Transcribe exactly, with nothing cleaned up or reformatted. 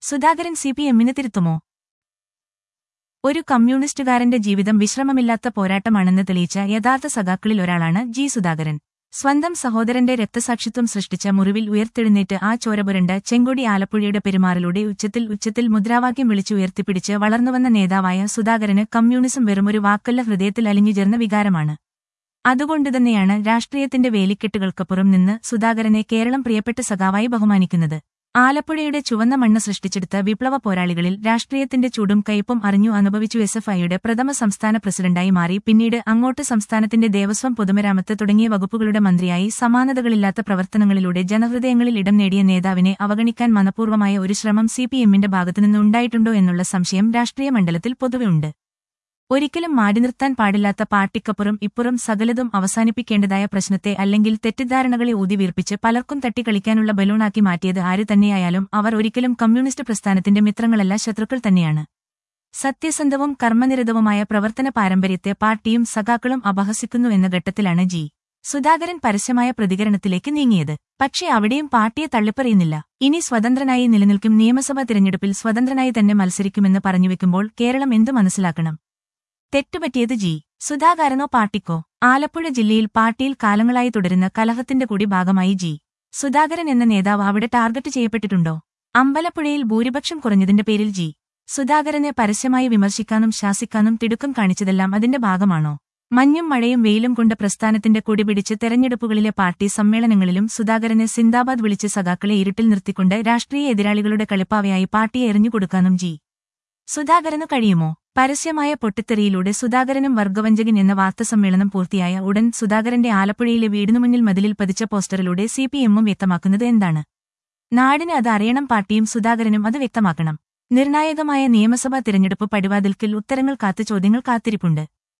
Sudhakaran C P എമ്മിന് തിരുത്തുമോ? ഒരു കമ്മ്യൂണിസ്റ്റുകാരന്റെ ജീവിതം വിശ്രമമില്ലാത്ത പോരാട്ടമാണെന്ന് തെളിയിച്ച യഥാർത്ഥ സഖാക്കളിൽ ഒരാളാണ് ജി സുധാകരൻ. സ്വന്തം സഹോദരന്റെ രക്തസാക്ഷിത്വം സൃഷ്ടിച്ച മുറിവിൽ ഉയർത്തെഴുന്നേറ്റ് ആ ചോരപുരണ്ട ചെങ്കൊടി ആലപ്പുഴയുടെ പെരുമാറിലൂടെ ഉച്ചത്തിൽ ഉച്ചത്തിൽ മുദ്രാവാക്യം വിളിച്ചുയർത്തിപ്പിടിച്ച് വളർന്നുവന്ന നേതാവായ സുധാകരന് കമ്മ്യൂണിസം വെറുമൊരു വാക്കല്ല, ഹൃദയത്തിൽ അലിഞ്ഞുചേർന്ന വികാരമാണ്. അതുകൊണ്ടുതന്നെയാണ് രാഷ്ട്രീയത്തിന്റെ വേലിക്കെട്ടുകൾക്കപ്പുറം നിന്ന് സുധാകരനെ കേരളം പ്രിയപ്പെട്ട സഖാവായി ബഹുമാനിക്കുന്നത്. ആലപ്പുഴയുടെ ചുവന്ന മണ്ണ് സൃഷ്ടിച്ചെടുത്ത വിപ്ലവ പോരാളികളിൽ രാഷ്ട്രീയത്തിന്റെ ചൂടും കയ്പും അറിഞ്ഞു അനുഭവിച്ചു എസ് എഫ് ഐയുടെ പ്രഥമ സംസ്ഥാന പ്രസിഡന്റായി മാറി പിന്നീട് അങ്ങോട്ട് സംസ്ഥാനത്തിന്റെ ദേവസ്വം, പൊതുമരാമത്ത് തുടങ്ങിയ വകുപ്പുകളുടെ മന്ത്രിയായി സമാനതകളില്ലാത്ത പ്രവർത്തനങ്ങളിലൂടെ ജനഹൃദയങ്ങളിൽ ഇടം നേടിയ നേതാവിനെ അവഗണിക്കാൻ മനഃപൂർവ്വമായ ഒരു ശ്രമം സി പി എമ്മിന്റെ ഭാഗത്തുനിന്ന് ഉണ്ടായിട്ടുണ്ടോ എന്നുള്ള സംശയം രാഷ്ട്രീയ മണ്ഡലത്തിൽ പൊതുവെ ഉണ്ട്. ഒരിക്കലും മാറ്റി നിർത്താൻ പാടില്ലാത്ത പാർട്ടിക്കപ്പുറം ഇപ്പുറം സകലതും അവസാനിപ്പിക്കേണ്ടതായ പ്രശ്നത്തെ അല്ലെങ്കിൽ തെറ്റിദ്ധാരണകളെ ഊതിവീർപ്പിച്ച് പലർക്കും തട്ടിക്കളിക്കാനുള്ള ബലൂണാക്കി മാറ്റിയത് ആര് തന്നെയായാലും അവർ ഒരിക്കലും കമ്മ്യൂണിസ്റ്റ് പ്രസ്ഥാനത്തിന്റെ മിത്രങ്ങളല്ല, ശത്രുക്കൾ തന്നെയാണ്. സത്യസന്ധവും കർമ്മനിരതവുമായ പ്രവർത്തന പാരമ്പര്യത്തെ പാർട്ടിയും സഖാക്കളും അപഹസിക്കുന്നു എന്ന ഘട്ടത്തിലാണ് ജി സുധാകരൻ പരസ്യമായ പ്രതികരണത്തിലേക്ക് നീങ്ങിയത്. പക്ഷേ അവിടെയും പാർട്ടിയെ തള്ളിപ്പറയുന്നില്ല. ഇനി സ്വതന്ത്രനായി നിലനിൽക്കും, നിയമസഭാ തിരഞ്ഞെടുപ്പിൽ സ്വതന്ത്രനായി തന്നെ മത്സരിക്കുമെന്ന് പറഞ്ഞുവെക്കുമ്പോൾ കേരളം എന്തു മനസ്സിലാക്കണം? തെറ്റുപറ്റിയത് ജി സുധാകരനോ പാർട്ടിക്കോ? ആലപ്പുഴ ജില്ലയിൽ പാർട്ടിയിൽ കാലങ്ങളായി തുടരുന്ന കലഹത്തിന്റെ കൂടി ഭാഗമായി ജി സുധാകരൻ എന്ന നേതാവ് അവിടെ ടാർഗറ്റ് ചെയ്യപ്പെട്ടിട്ടുണ്ടോ? അമ്പലപ്പുഴയിൽ ഭൂരിപക്ഷം കുറഞ്ഞതിന്റെ പേരിൽ ജി സുധാകരനെ പരസ്യമായി വിമർശിക്കാനും ശാസിക്കാനും തിടുക്കം കാണിച്ചതെല്ലാം അതിന്റെ ഭാഗമാണോ? മഞ്ഞും മഴയും വെയിലും കൊണ്ട് പ്രസ്ഥാനത്തിന്റെ കൊടിപിടിച്ച് തെരഞ്ഞെടുപ്പുകളിലെ പാർട്ടി സമ്മേളനങ്ങളിലും സുധാകരനെ സിന്ദാബാദ് വിളിച്ച് സഖാക്കളെ ഇരുട്ടിൽ നിർത്തിക്കൊണ്ട് രാഷ്ട്രീയ എതിരാളികളുടെ കളിപ്പാവയായി പാർട്ടിയെ എറിഞ്ഞുകൊടുക്കാനും ജി സുധാകരനു കഴിയുമോ? പരസ്യമായ പൊട്ടിത്തെറിയിലൂടെ സുധാകരനും വർഗവഞ്ചകൻ എന്ന വാർത്താസമ്മേളനം പൂർത്തിയായ ഉടൻ സുധാകരന്റെ ആലപ്പുഴയിലെ വീടിനു മുന്നിൽ മതിലിൽ പതിച്ച പോസ്റ്ററിലൂടെ സി പി എമ്മും വ്യക്തമാക്കുന്നത് എന്താണ്? നാടിന് അത് അറിയണം, പാർട്ടിയും സുധാകരനും അത് വ്യക്തമാക്കണം. നിർണായകമായ നിയമസഭാ തിരഞ്ഞെടുപ്പ് പടിവാതിൽക്കൽ ഉത്തരങ്ങൾ കാത്ത് ചോദ്യങ്ങൾ കാത്തിരിപ്പുണ്ട്.